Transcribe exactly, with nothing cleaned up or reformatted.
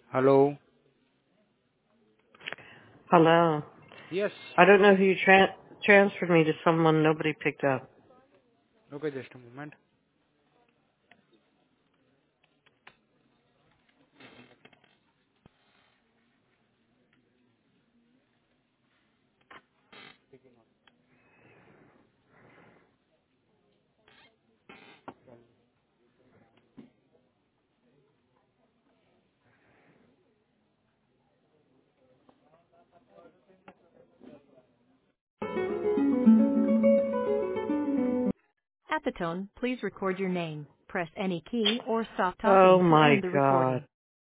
Hello. Hello. Yes. I don't know who you tra- transferred me to someone nobody picked up. Okay, just a moment. At the tone, please record your name. Press any key or stop Oh talking to my end the god. recording.